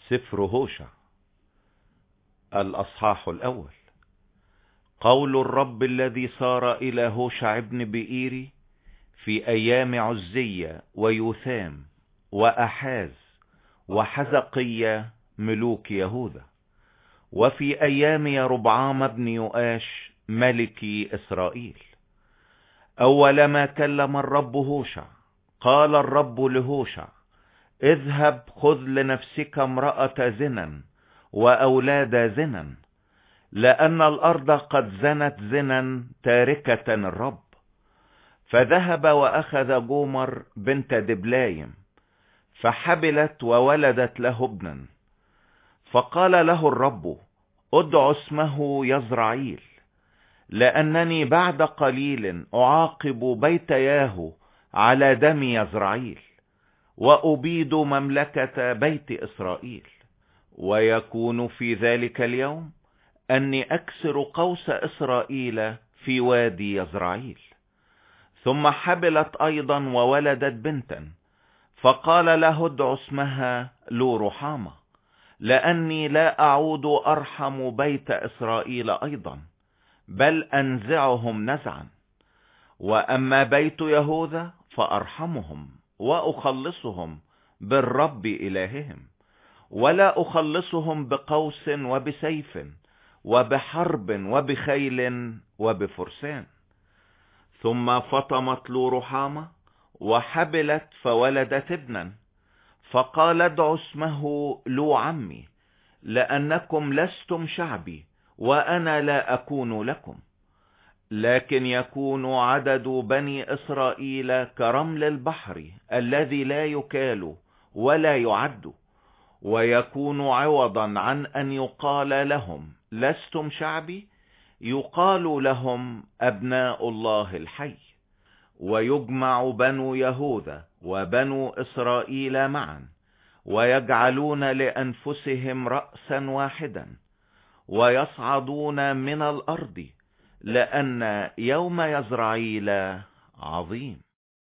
سفر هوشع الأصحاح الأول. قول الرب الذي صار إلى هوشع ابن بئيري في أيام عزية ويوثام وأحاز وحزقية ملوك يهوذا، وفي أيام يربعام بن يؤاش ملك إسرائيل. أول ما كلم الرب هوشع قال الرب لهوشع: اذهب خذ لنفسك امرأة زنا وأولاد زنا، لأن الأرض قد زنت زنا تاركة الرب. فذهب وأخذ جومر بنت دبلايم فحبلت وولدت له ابنا. فقال له الرب: ادع اسمه يزرعيل، لأنني بعد قليل أعاقب بيت ياهو على دم يزرعيل، وأبيد مملكة بيت إسرائيل. ويكون في ذلك اليوم أني أكسر قوس إسرائيل في وادي يزرعيل. ثم حبلت أيضا وولدت بنتا، فقال له: ادع اسمها لو رحامة، لأني لا أعود أرحم بيت إسرائيل أيضا، بل أنزعهم نزعا. وأما بيت يهوذا فأرحمهم وأخلصهم بالرب إلههم، ولا أخلصهم بقوس وبسيف وبحرب وبخيل وبفرسان. ثم فطمت لو رحامة وحبلت فولدت ابنا، فقال: ادع اسمه لو عمي، لأنكم لستم شعبي وأنا لا أكون لكم، لكن يكون عدد بني إسرائيل كرمل البحر الذي لا يكال ولا يعد. ويكون عوضا عن أن يقال لهم لستم شعبي، يقال لهم أبناء الله الحي. ويجمع بنو يهوذا وبنو إسرائيل معا، ويجعلون لأنفسهم رأسا واحدا، ويصعدون من الأرض، لأن يوم يزرعيل عظيم.